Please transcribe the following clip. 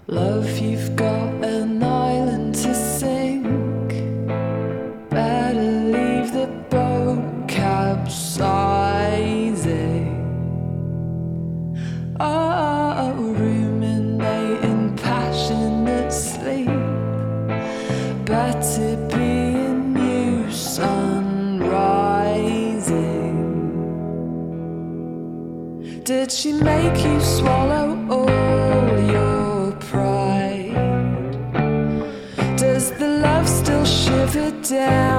Love, you've got an island to sink. Better leave the boat capsizing. Oh, ruminating, passionate sleep. Better be a new sun rising. Did she make you swallow all your pride? Does the love still shiver down